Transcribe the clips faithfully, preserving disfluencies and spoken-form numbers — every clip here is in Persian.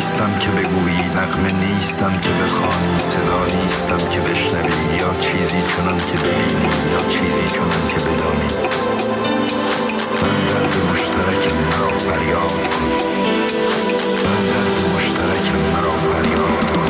نیستم که بگویی، نغمه نیستم که بخوانی، صدا نیستم که بشنوی، یا چیزی چنان که ببینی یا چیزی چنان که بدانی. من درد مشترکم مرا فریاد کن، من درد مشترکم مرا فریاد کن.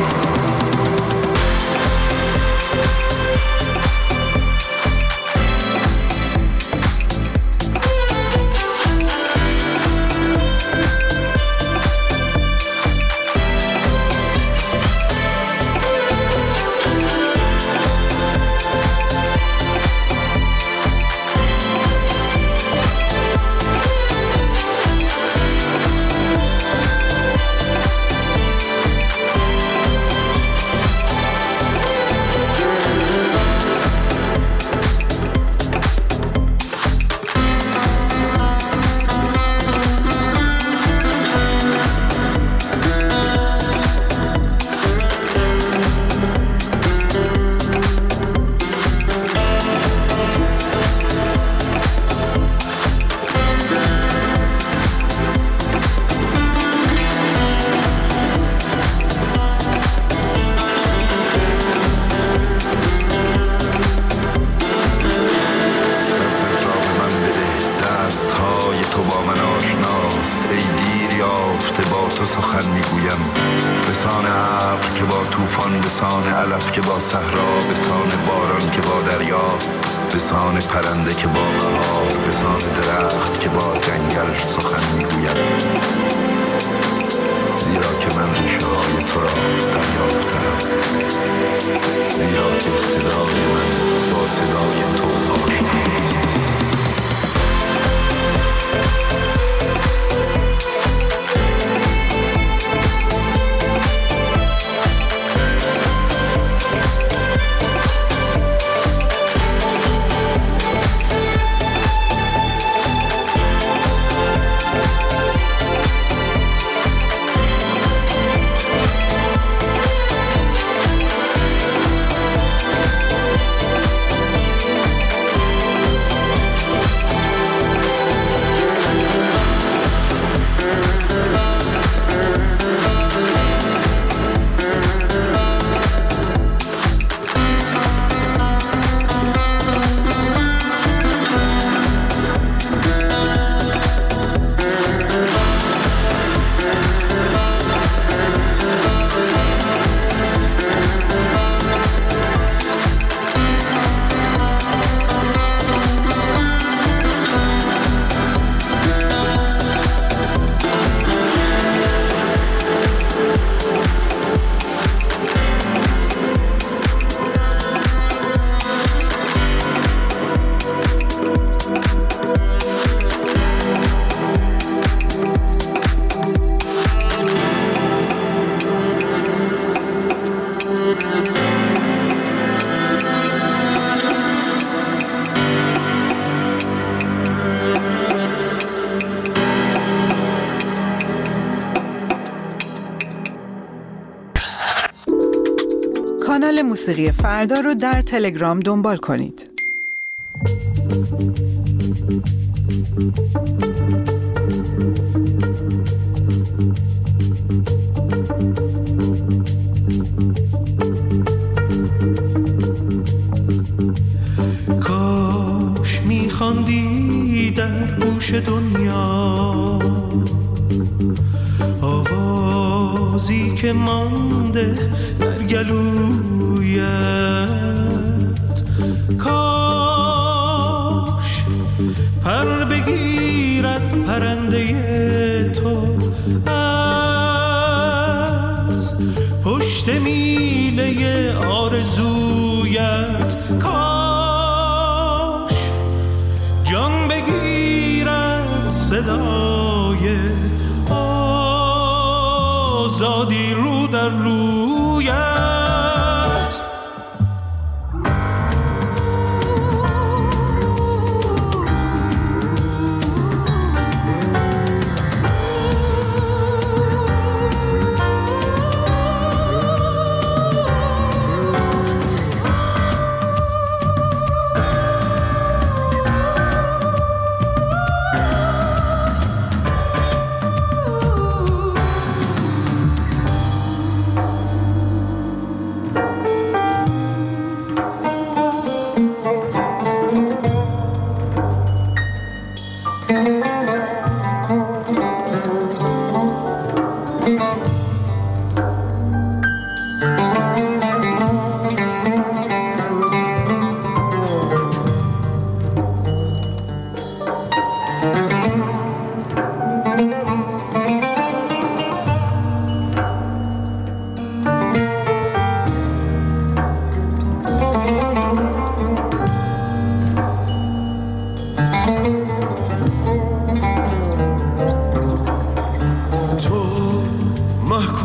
کانال موسیقی فردا رو در تلگرام دنبال کنید. کاش میخواندی در گوش دنیا آوازی که مانده در گلویت، کاش پر بگیرد پرنده تو از پشت میله آرزویت، کاش جان بگیرد صدای آزادی رو در رویت.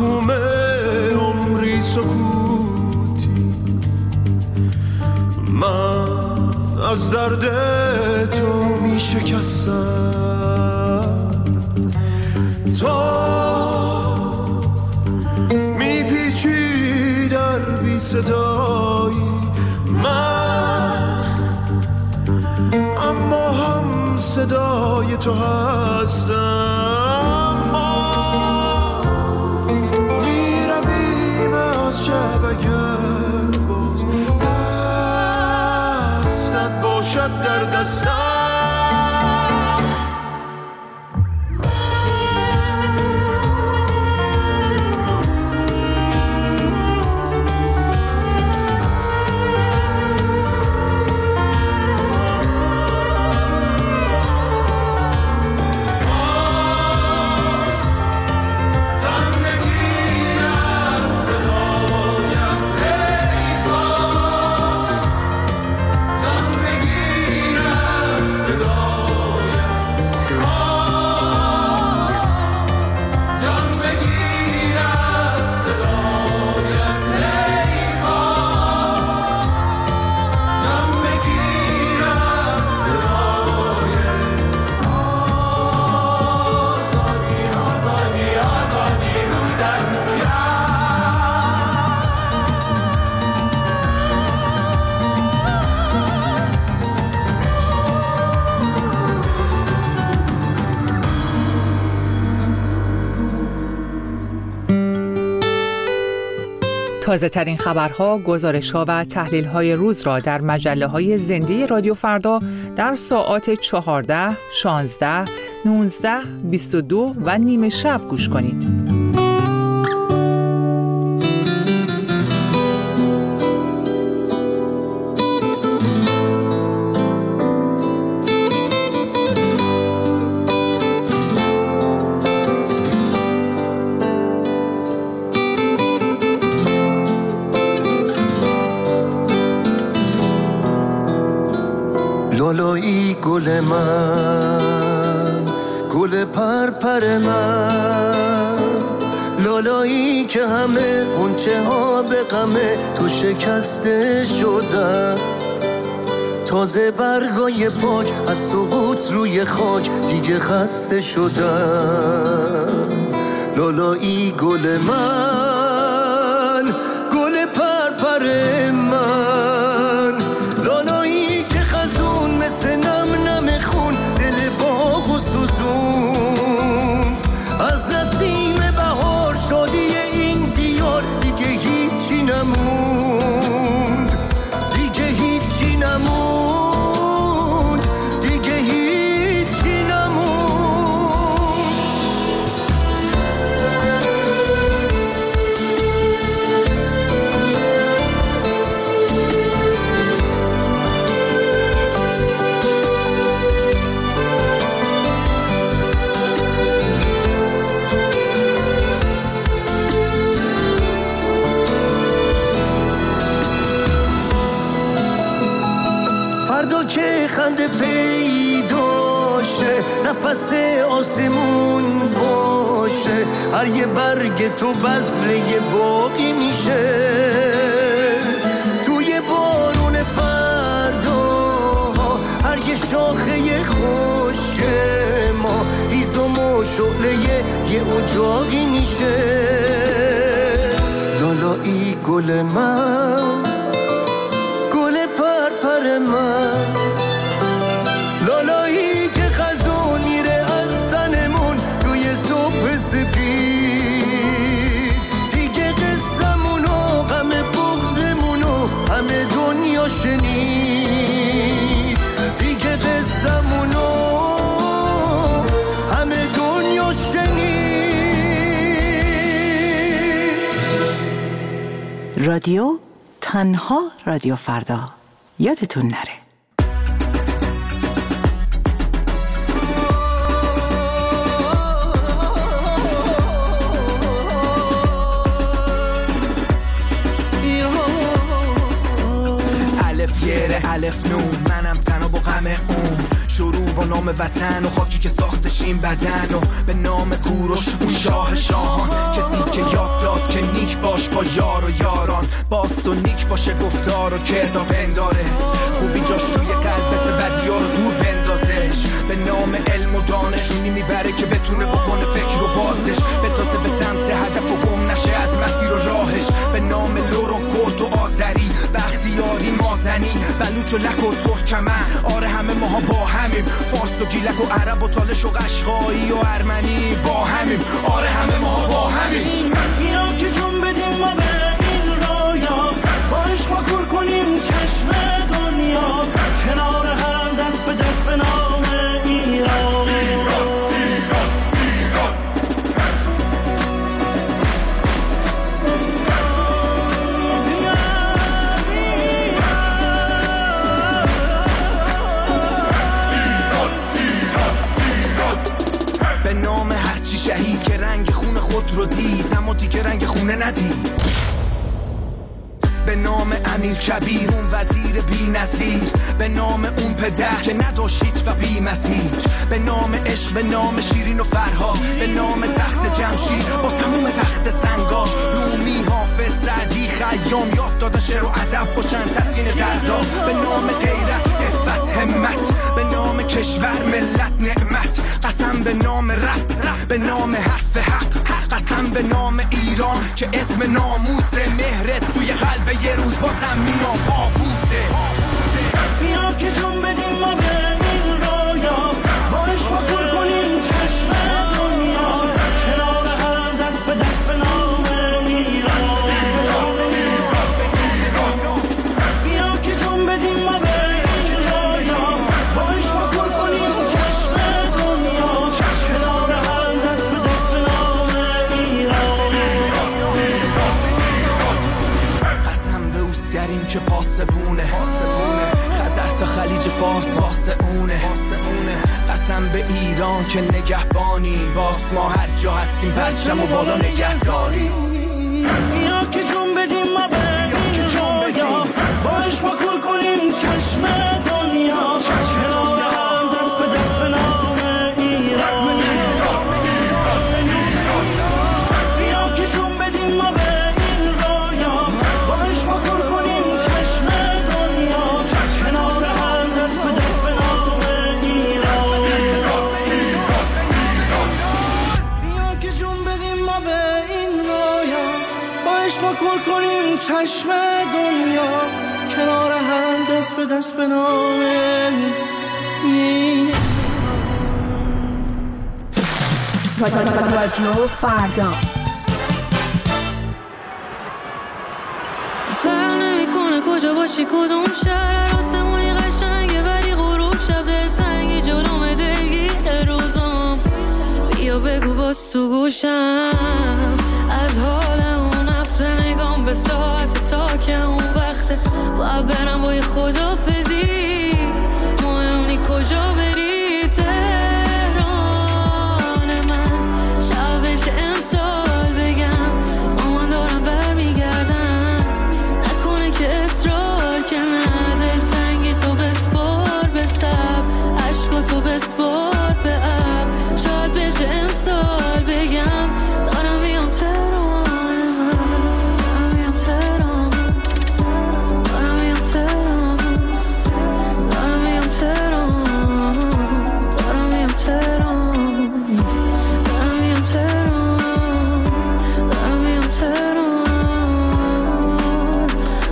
مفهوم عمری سکوتی. من از درد تو می شکستم، تو می پیچی در بی صدایی. من اما هم صدای تو هستم. ما می رویم از شب اگر باز دستت باشد در دستم. تازه ترین خبرها، گزارش‌ها و تحلیل‌های روز را در مجله‌های زنده رادیو فردا در ساعات چهارده، شانزده، نوزده، بیست و دو و نیمه شب گوش کنید. لالایی گل من، گل پرپر من، لالایی که همه غنچه ها به غمه تو شکسته شدن. تازه برگای پاک از سقوط روی خاک دیگه خسته شدن. لالایی گل من، گل پرپر من، لالایی که خزون مثل نم نم خون دل باغ و سوزوند. از نسیم بهار شادی این دیار دیگه هیچی نموند، دیگه هیچی نموند، دیگه هیچی نموند. فردا که خنده پیدا شه، نفس آسمون باشه، هر یه برگ تو بذره باقی میشه. توی بارون فردا هر یه شاخه خشک ما هیزم و شعله یه اجاقی میشه. لالایی گل من، گل پرپر من، لالایی که خزون میره از تنمون توی صبح سپید. دیگه قصمونو غم بغضمونو همه دنیا شنید، دیگه قصمونو همه دنیا شنید. رادیو تنها رادیو فردا، یادتون نره. الف یره الف نون، منم تنها با غم اون شروع با نام وطن و خاکی که ساختش این بدن و به نام کوروش اون شاه شاهان، کسی که یاد داد که نیک باش با یار و یاران، باست و نیک باشه گفتار و کردار بنداره، خوبی جاش توی قلبت بدیا رو دور بندازش، به نام علم و دانش اونی میبره که بتونه بکنه فکر و بازش، بتازه به سمت هدف و گم نشه از مسیر و راهش، به نام لور و کرد و آذری، بختیاری مازنی، بلوچ و لک و ترکمن، آره همه ماها با همیم، فارس و گیلک و عرب و تالش و قشقایی و ارمنی با همیم، آره همه ماها با همیم. بیا که جون بدیم ما به این رویا، با عشق ما کور کنیم چشم دنیا، کنار هم دست به دست به نام ایران. به نام هرچی شهید که رنگ خون خود رو دید اما دیگه رنگ خونه ندید، به نام امیر کبیر اون وزیر بی نظیر، به نام اون پدر که نداشت و بی مسیر، به نام عشق، به نام شیرین و فرها، به نام تخت جمشید با تموم تخت سنگاش، رومی حافظ سعدی خیام یاد دادن شعر و ادب باشن تسکین دردا، به نام غیرت عفت همت، به نام کشور ملت نعمت، قسم به نام رب، به نام حرف حق، قسم به نام ایران که اسم ناموسه، مهرت توی قلب یه روز بازم مینا بابوسه. بیا که جون بدیم ما به این رویا، با عشق ما کور کنیم چشم دنیا، کنار هم دست به دست به نام ایران. بیا که جون بدیم ما به این رویا، با عشق ما کور کنیم چشم دنیا، کنار هم دست به دست به نام ایران. قسم به اوسگریم که پاسبونه، خزر تا خلیج فارس واسه اونه، قسم به ایران که نگهبانی، باس ما هر جا هستیم پرچم و بالا نگهداری. بیا که جون بدیم ما به این رویا، با عشق ما کور کنیم چشم دنیا، کنار هم دست به دست به نام ایران. بیا که جون بدیم ما به این رویا، با عشق ما کور کنیم چشم دنیا، کنار هم دست به دست به نام ایران. بیا که جون بدیم ما به این رویا، با عشق ما کور کنیم چشم دنیا، کنار هم دست به دست به نام ایران. رادیو فردا فرق نمیکنه کجا باشی کدوم شهر، آسمونی قشنگه ولی غروب شب دلتنگی جلوم دلگیر روزام، بیا بگو باز تو گوشم از حال اون هفته، نگام به ساعت تا که اون وقته، باید برم با یه خدافزی، مهم نی کجا بری، تهران من شبش امسال بگم مامان دارم برمیگردم، نکنه که اصرار که نه، دلتنگی تو بسپار به سب، عشقا تو بسپار به اب، شاید بشه امسال بگم دارم میام تهران من، دارم میام تهران، دارم میام تهران، دارم میام تهران، دارم میام تهران، دارم میام تهران، دارم میام تهران.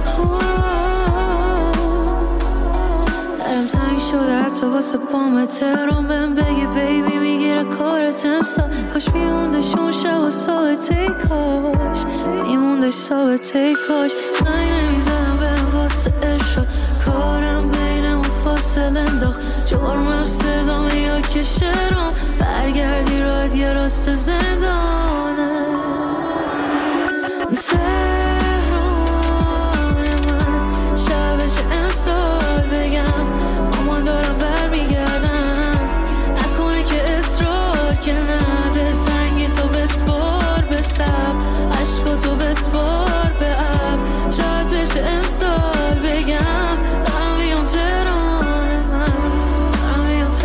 درم تنگ شده حتی واسه پام تهران، بهم بگی بیبی میگیره کارت امسال، کاش میموندش اون شب و ساعته، کاش میموندش ساعته، کاش زنگ نمیزدم بهم واسه ارشاد، کارم بینمون فاصله انداخت، جرمم صدامه یا که شرام، برگردی راد یه راست زندانه، تهران من شبش امسال بگم مامان دارم برمیگردم، نکنه که اصرار که نه، دلتنگی تو بسپار به سب، عشقا تو بسپار به اب، شاید بشه امسال بگم دارم میام تهران من، دارم میام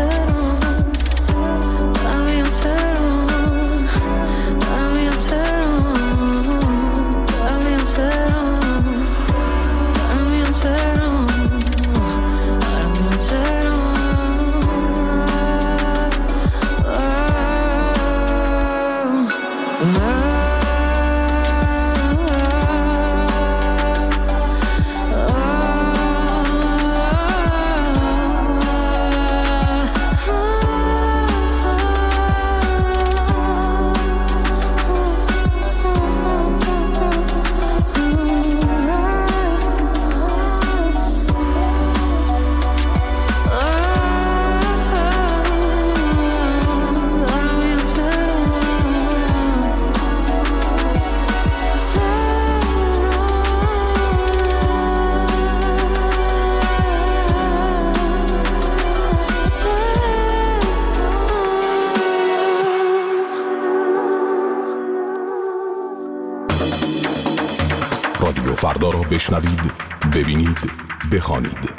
رادیو فردا را بشنوید، ببینید، بخوانید.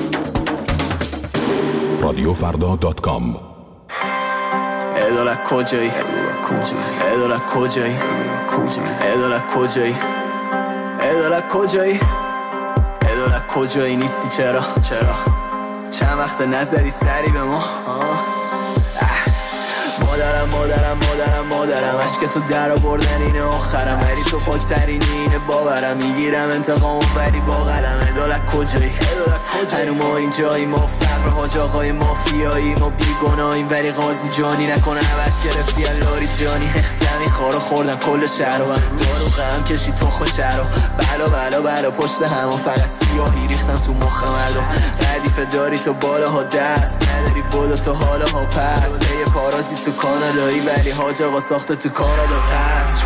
رادیو فردا دات کام. ادالت کجایی؟ ادالت کجایی؟ ادالت کجایی؟ ادالت کجایی؟ ادالت کجایی نیستی چرا؟ چرا؟ چند وقت نزدی سری به ما؟ مادرم مادرم مادرم مادرم عشق تو در آوردن اینه آخرم، ولی تو پاکترین اینه باورم، میگیرم انتقامو ولی با قلم. ادالت کجایی؟ هنو ما اینجایی، ما فقر حاج آقای مافیایی، ما بیگناهیم ولی قاضی جانی نکنه عبد گرفتی الاری جانی. زمین خارو خوردن کل شهر و دارو غم کشی تخم شهر و بلا بلا بلا پشت هم و فقط سیاهی ریختن تو مخ مردم. تعریف داری تو بالاها دست نداری بودو تو حالاها پس به پارازی تو کانادایی، ولی حاج آقا ساخته تو کانادا قصر.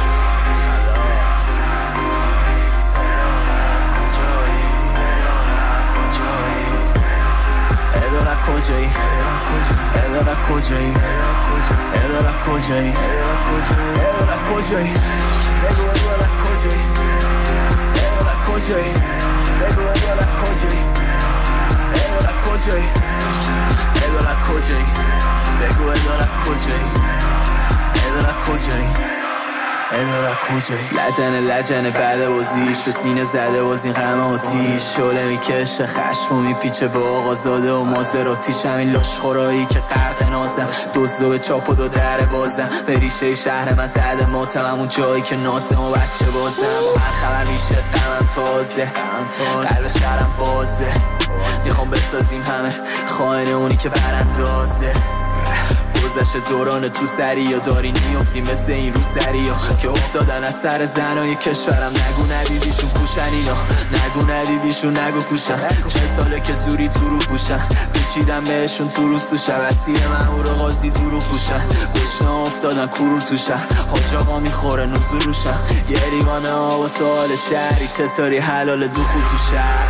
ادالت کجایی؟ ادالت کجایی؟ ادالت کجایی؟ ادالت کجایی؟ بگو ادالت کجایی؟ ادالت کجایی؟ بگو ادالت کجایی؟ ادالت کجایی؟ ادالت کجایی؟ بگو ادالت کجایی؟ ادالت کجایی؟ ادالت کجایی؟ لجنه لجنه بعد بازیش به سینه زده باز این غم آتیش، شعله میکشه خشم و میپیچه به آقا زاده و مازراتیش. همین لاشخورایی که غرق نازم، دزدو به چاپ و دو در بازم، به ریشه شهر من زده ماتم، همون جایی که نازم و بچه بازم. هر خبر میشه غمم تازه، قلب شهرم بازه، میخوام بسازیم همه خائن اونی که براندازه. گذشت دوران تو سری یا داری نیفتی مثل این رو سری ها که افتادن از سر زنای کشورم. نگو ندیدیشون کوشن اینا، نگو ندیدیشون نگو کوشن، چه ساله که زوری تو رو پوشن، پیچیدم بهشون تو روز تو شب، اسیر من او رو قاضی درو پوشن، گشنه افتادن کرور تو شهر، حاج آقا میخوره نزول روشن، یه لیوانه ها و سوال شهری چطوری حلال دخول تو شهر.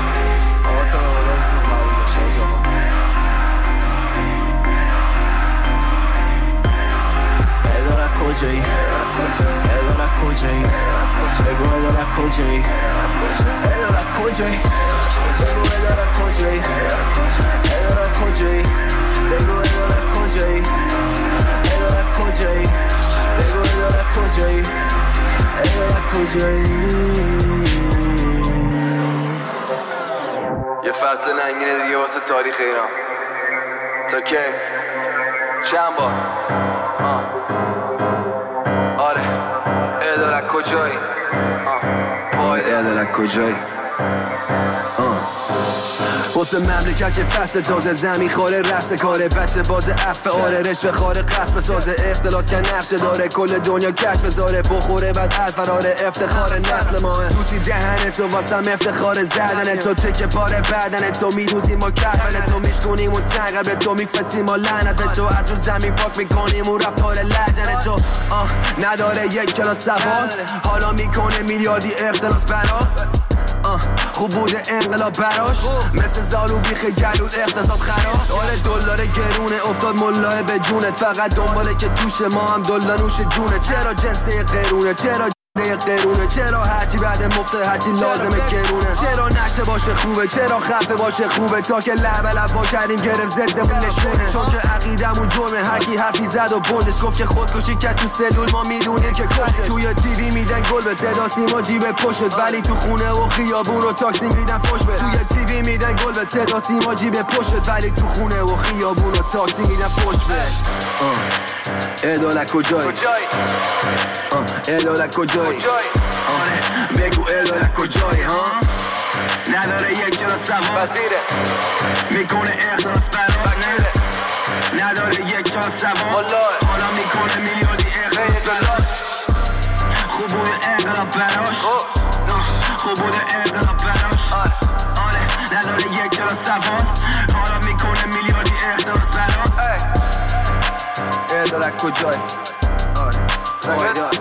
کجایی؟ ادالت کجایی؟ بگو ادالت کجایی؟ ادالت کجایی؟ بگو ادالت کجایی؟ ادالت کجایی؟ بگو ادالت کجایی؟ ادالت کجایی؟ بگو ادالت کجایی؟ ادالت کجایی؟ یه فصل ننگینه دیگه واسه تاریخ ایران. تا کی؟ چند بار؟ آه آره ادالت کجایی؟ پای ادالت کجایی؟ واسه مملکت که فصل تازه زمین خاره رفت کاره، بچه باز عفه آره رشوه خاره قصب سازه، اختلاس که نقشه داره کل دنیا کش بذاره، بخوره بعد الفراره افتخار نسل ماه، توسی دهن تو واسم افتخار زدن تو، تکه پاره بدن تو میروزیم ما کفن تو، میشکنیم و سنگر به تو میفسیم و لعنت به تو، از رو زمین پاک میکنیم و رفتار لجن تو. آه نداره یک کلاس سواد، حالا میکنه میلیاردی اختلاس برا، خوب بوده انقلاب براش، مثل زالو بیخ گلود اقتصاد خراب، آره دلار گرونه افتاد ملاه به جونت، فقط دنباله که توش ما هم دلا نوش جونه، چرا جنسه قرونه، چرا یه قرونه، چرا هرچی بعد مفته هرچی لازمه گرونه، چرا نشه باشه خوبه، چرا خفه باشه خوبه، تا که لب لب با کردیم گرفت ضدمون نشونه، چون که عقیدمون جرمه، هرکی حرفی زد و بندش گفت که خودکشی کرد تو سلول، ما میدونیم که کشته، توی تیوی میدن گل به صدا سیما جیب پشت، ولی تو خونه و خیابون رو تاکسی میدن فوش به، توی تیوی میدن گل به صدا سیما جیب پشت، ولی تو خونه و خیابون رو تاکسی میدن فوش به. ادالت کجایی؟ ادالت کجایی؟ بگو ادالت کجایی ها؟ نداره یک کلاس سوار وزیره میکنه اخلاص برای نداره یک کلاس سوار حالا میکنه میلیاردی اخلاص خوب بوده انقلاب براش خوب بوده انقلاب براش آره نداره یک کلاس سوار حالا میکنه میلیاردی اخلاص براش ادالت کجایی؟ آره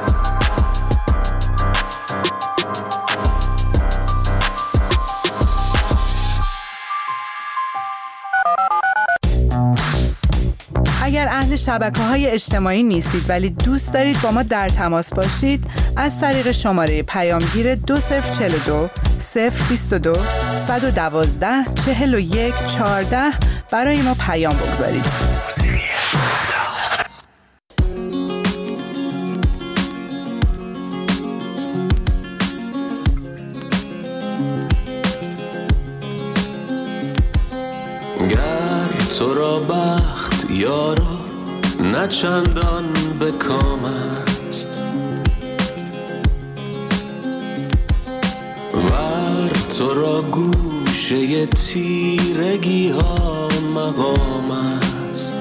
اگر اهل شبکه‌های اجتماعی نیستید ولی دوست دارید با ما در تماس باشید، از طریق شماره پیامگیر دو صفر چهل و دو صفر بیست و دو صد و دوازده چهل و یک چهارده برای ما پیام بگذارید. گر تو را بخت یارا نه چندان به کام است ور تو را گوشه تیرگی ها مقام است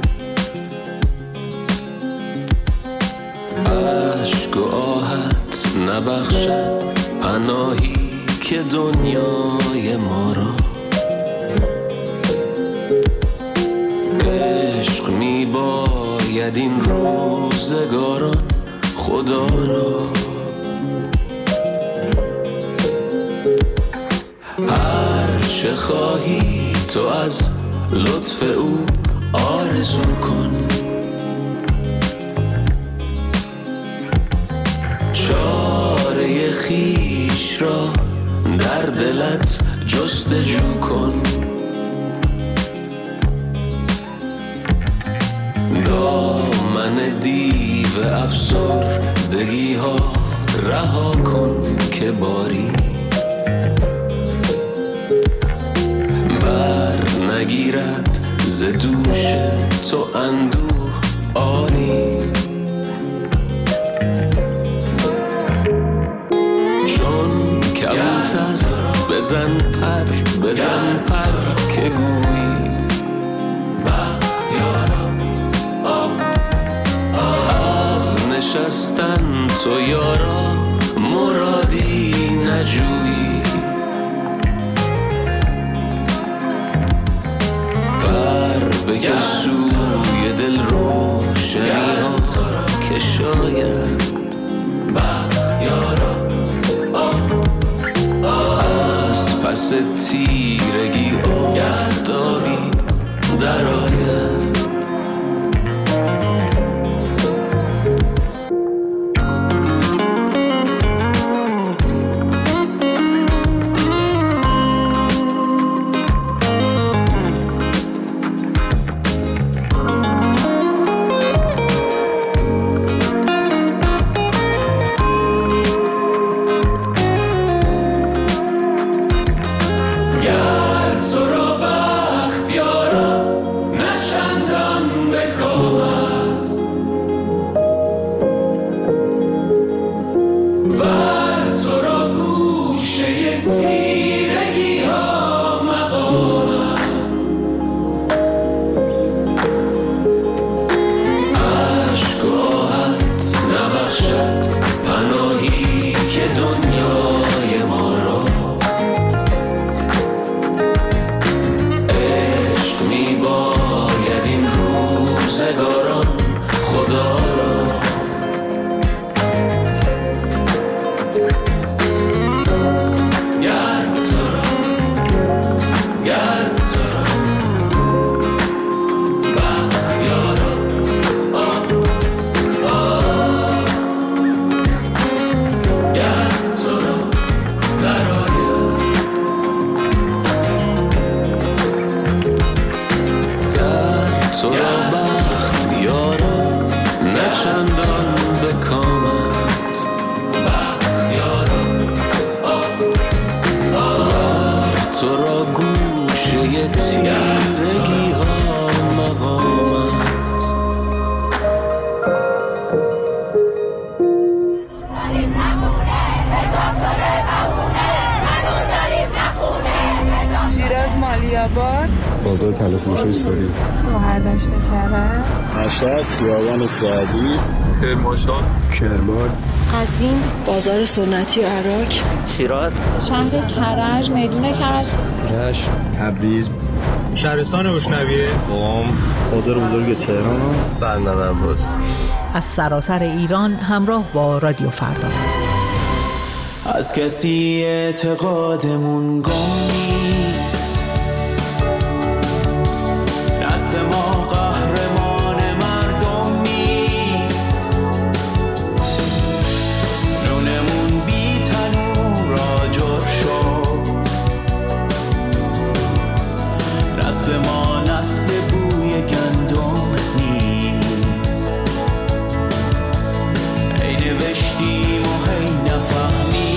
عشق و آهت نبخشد پناهی که دنیای ما را عشق می باید این روزگاران خدا را هر چه خواهی تو از لطف او آرزو کن چاره خویش را در دلت جستجو کن دامن دیو افسردگی ها رها کن که باری بر نگیرد ز دوش تو اندوه آری چون کبوتر بزن پر بزن پر که گویی نشستن تو یارا مرادی نجویی بر بکش سوی دل روشنی ها که شاید بخت یارا از پس تیرگی آفتابی در آید گر تو را بخت یارا نه چند بیابان، بازار تلفروشی ساری، شوهردشت کرد، مشهد، خیابان سعدی، کرمانشاه، کرمان، قزوین، بازار سنتی و عراق، شیراز، شهر کرج، میدون کرج، رشت، تبریز، شهرستان بوشنویه، قم، بازار بزرگ تهران، بندر عباس. از سراسر ایران همراه با رادیو فردا. از کسی اعتقادمون گم نیست، دست ما قهرمان مردم نیست، نونمون بی تنور آجر شد، دست ما نسل بوی گندم نیست، ای نوشتیم و هی نفهمیم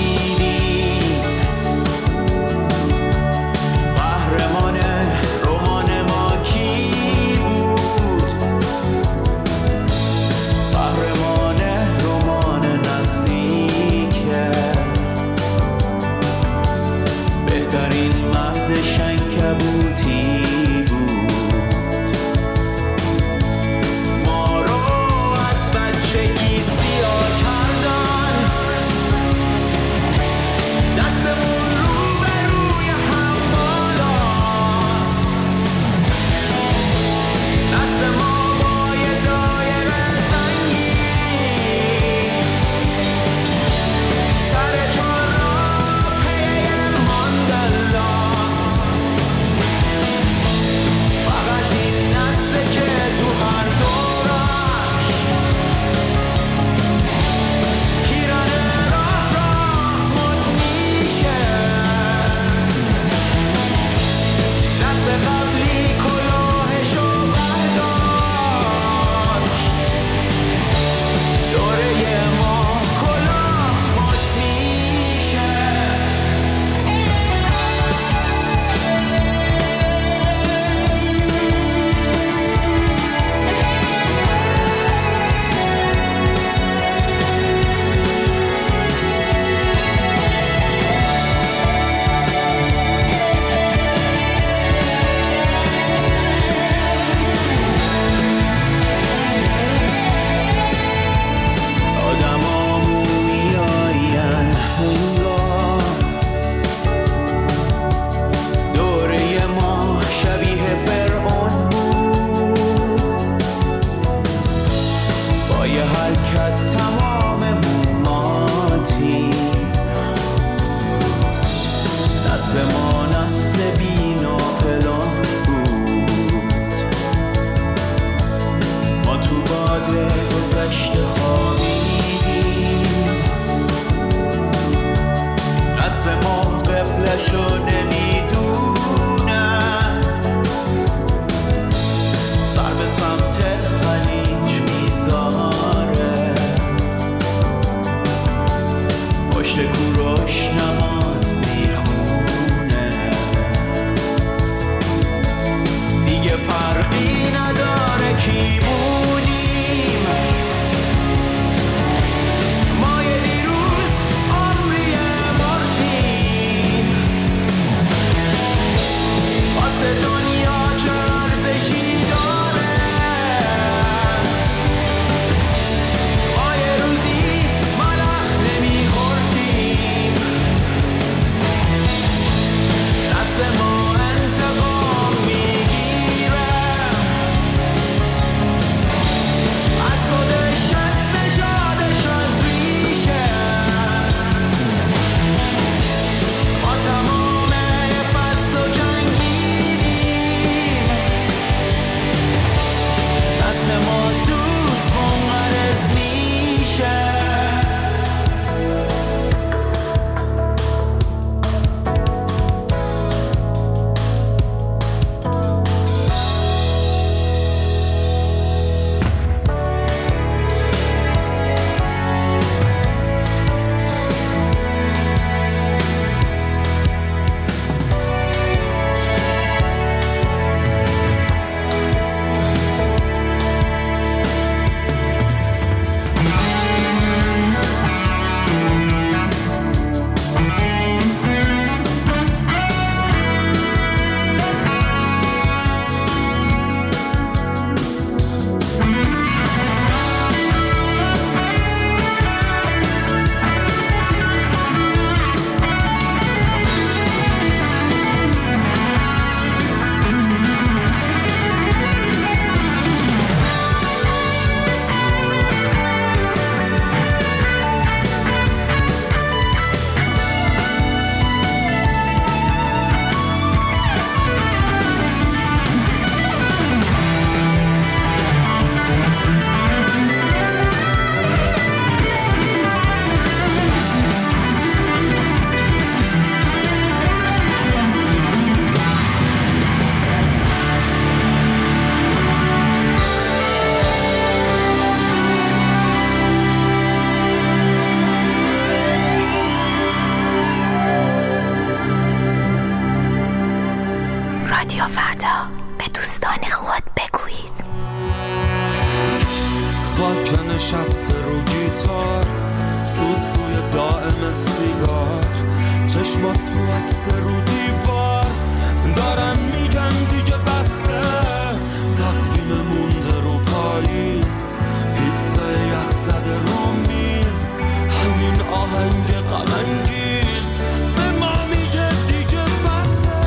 سوسوی دائم سیگار، چشمات تو عکس رو دیوار، دارن میگن دیگه بسه، تقویم مونده رو پاییز، پیتزا یخ زده رو میز، همین آهنگ غم انگیز به ما میگه دیگه بسه.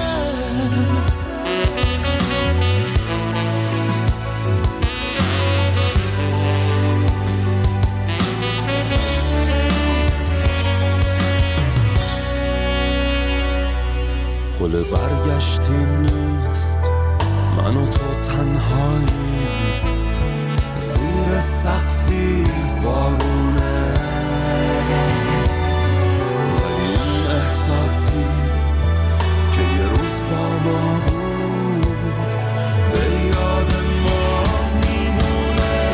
پل برگشتی نیست، من و تو تنهاییم، زیر سقفی وارونه، ولی اون احساسی که یه روز با ما بود به یاد ما میمونه.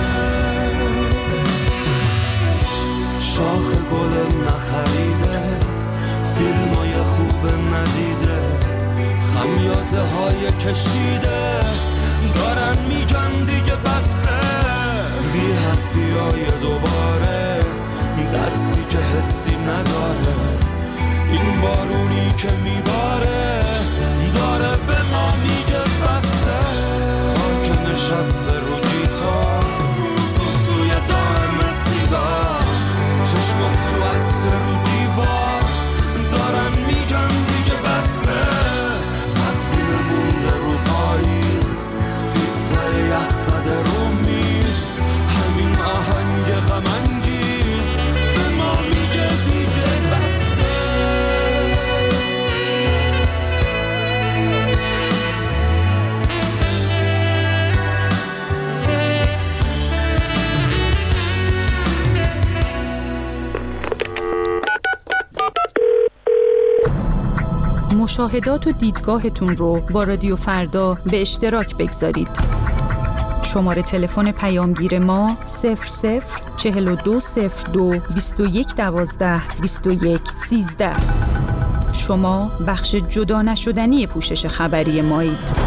شاخ گل نخریده، فیلمای خوب ندیده، خمیازه های کشیده، دارن میگن دیگه بسه، بی حرفی های دوباره، دستی که حسی نداره، این بارونی که میباره داره به ما میگه بسه. خاک نشسته رو گیتار، سوسوی دائم سیگار، چشمات تو عکس رو دیوار، دارن میگن دیگه بسه، تقویم مونده رو پاییز، پیتزا یخ زده رو میز، همین آهنگ غم انگیز به ما میگه دیگه بسه. مشاهدات و دیدگاهتون رو با رادیو فردا به اشتراک بگذارید. شماره تلفن پیامگیر ما صفر صفر چهل و دو صفر دو بیست و یک دوازده بیست و یک سیزده. شما بخش جدا نشدنی پوشش خبری مایید.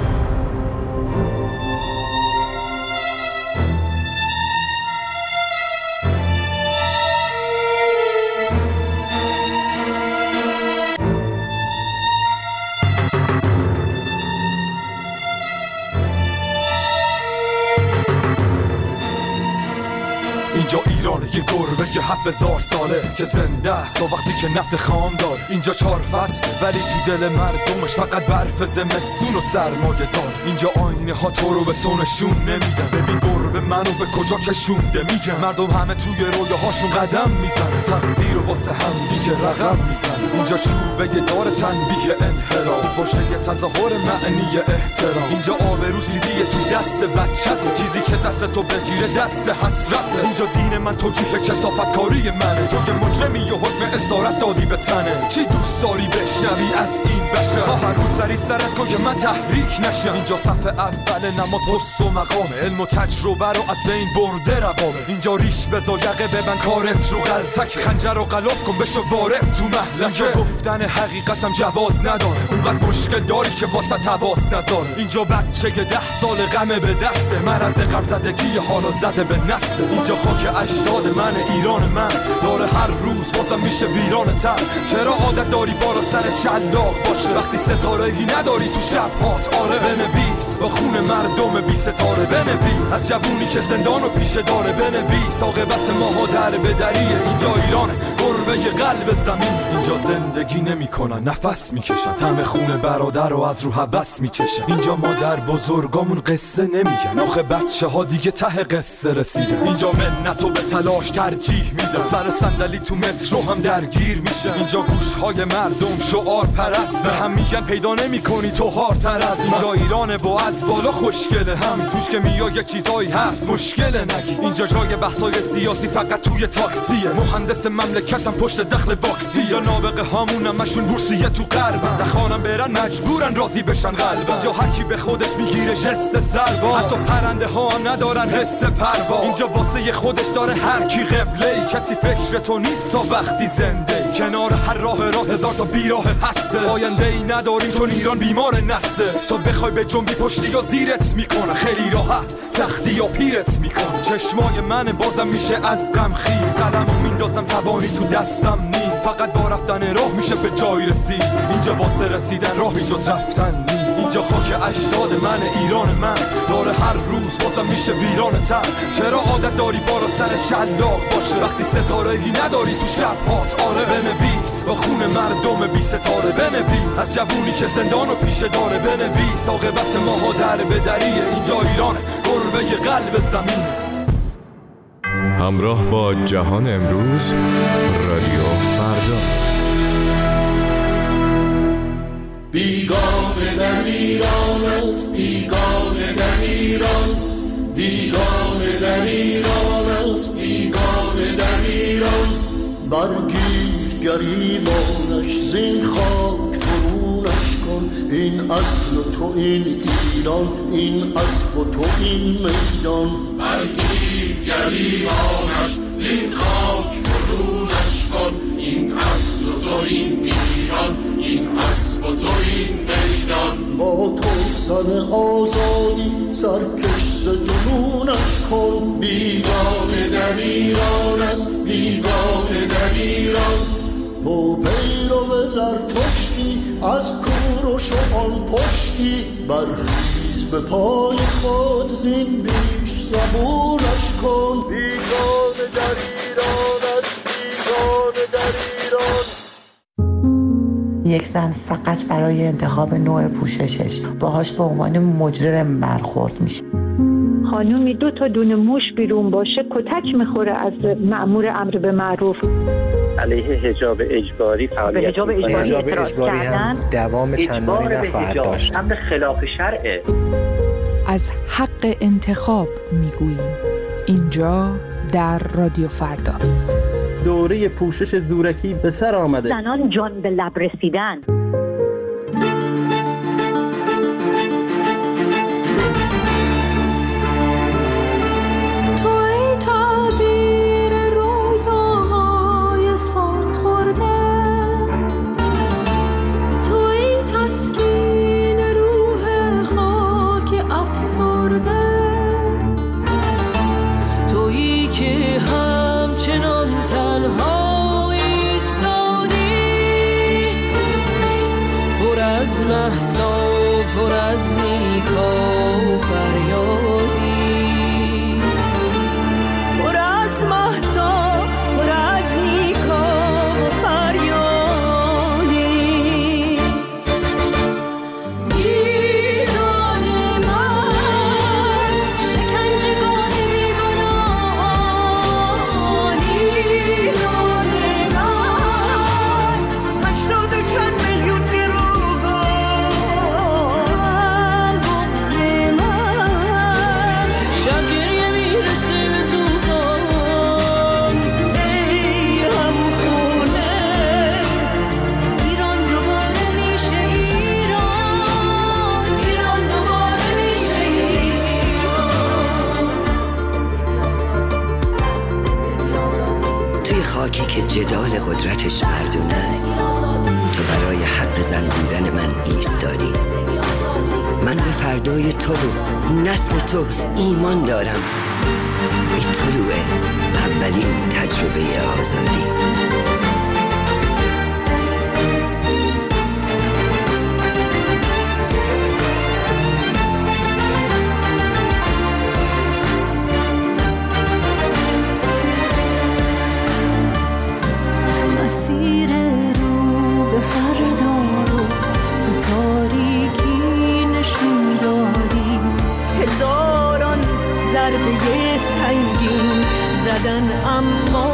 اینجا ایرانه، یه گربه که هفت هزار ساله که زنده است و وقتی که نفت خام دار. اینجا چهار فصله ولی تو دل مردمش فقط برف زمستون و سرمایه دار. اینجا آینه ها تو رو به تو نشون نمیده، ببین گربه منو به کجا کشونده. میگه مردم همه توی رویاهاشون قدم میزنه، تقدیر و واسه هم دیگه رقم میزنه. اینجا چوبه دار تنبیه انحراف، پشته تظاهر معنی احترام. اینجا آبرو سیدیه تو دست بچته، چیزی که دست تو بگیره دست حسرته. اینجا دین من توجیه کثافت کاری منه، تو که مجرمی و حکم اسارت دادی به تنه. چی دوست داری بشنوی از این بشه؟ ها هر روز سری سرت کن که من تحریک نشم. اینجا صف اول نماز پست و مقامه، علم و تجربه رو از بین برده روامه. اینجا ریش بزا یقه ببن کارت رو غلطک، خنجر رو غلاف کن بشو وارد تو محلکه. اینجا گفتن حقیقتم جواز نداره، اونقدر مشکل داری که واسه تواس نذاره. اینجا بچه ده سال غمه به دسته، مرض غم زدگی حالا زده به نسل. اینجا خاک اجداد من، ایران من داره هر روز بازم میشه ویران تر. چرا عادت داری بالا سر شلاق باشه وقتی ستاره ای نداری تو شب هات؟ آره بنویس با خون مردم بی ستاره، بنویس از جوونی که زندان و پیشه داره، بنویس عاقبت ماها در بدریه. اینجا ایران گربه قلب زمین، اینجا زندگی نمیکنن نفس میکشن، طعم خون برادر رو از رو هوس میچشن. اینجا مادر بزرگامون قصه نمیگن، آخه بچه ها دیگه ته قصه رسیدن. اینجا منتو به تلاش ترجیح میدن، سر صندلی تو مترو هم درگیر میشن. اینجا گوشهای مردم شعار پرست، به هم میگن پیدا نمیکنی تو هارتر از. اینجا ایرانه و از بالا خوشگله، هم توش که میای یه چیزایی هست مشکله نگی. اینجا جای بحثای سیاسی فقط توی تاکسیه، مهندس مملکتم پشت دخل باکسی. اینجا نابغه هامون همشون بورسیه تو غربن، نخوانم برن مجبورن راضی بشن قلبن. اینجا هر کی به خودش میگیره جست سرباز، حتی پرنده ها هم ندارن حس پرواز. اینجا واسه خودش داره هر کی قبله ای کسی فکر تو نیست تا وقتی زنده کنار هر راه راست هزار تا بیراه هسته آینده ای نداریم چون ایران بیمار نسته تا بخوای به جنبی پشتی یا زیرت میکنه خیلی راحت سختی یا پیرت میکنه چشمای من بازم میشه از غم خیز قلمو میندازم تبانی تو دستم نی فقط با رفتن راه میشه به جای رسید اینجا واسه رسیدن راهی جز رفتن نی اینجا خاک اجداد من ایران من داره هر روز بازم میشه ویران تر چرا عادت داری بالا سر شلاق باشه وقتی ستاره ای نداری تو شب هات آره بنویس با خون مردم بی ستاره بنویس از جوونی که زندان و پیشه داره بنویس عاقبت ماها در به دریه اینجا ایرانه گربه قلب زمین همراه با جهان امروز رادیو فردا بیگانه در ایران است بیگانه در ایران بیگانه در ایران است بیگانه در ایران برگیر گریبانش زین خاک برونش کن این اصل تو این ایران این اسب و تو این میدان برگیر گریبانش زین خاک برونش کن این اصل تو این ایران این اسب و تو این میدان با تو سن آزادی سرکشت جنونش کن بیگانه در ایران است بیگانه در ایران با پیرو زرتشتی از کور و شوان پشتی برخیز به پای خود زین بیش زبونش کن بیگانه در ایران است بیگانه در ایران یک زن فقط برای انتخاب نوع پوششش باهاش به عنوان مجرم برخورد میشه خانومی دو تا دونه موش بیرون باشه کتک میخوره از مأمور امر به معروف علیه حجاب اجباری فعالیت حجاب اجباری, حجاب اجباری هم دوام چندانی نخواهد داشت امر خلاف شرعه از حق انتخاب میگوییم اینجا در رادیو فردا دوره پوشش زورکی به سر آمده زنان جان به لب رسیدن که جدال قدرتش مردونه است تو برای حق زن بودن من ایستادی من به فردای تو و نسل تو ایمان دارم ای طلوع اولین تجربه آزادی زدن اما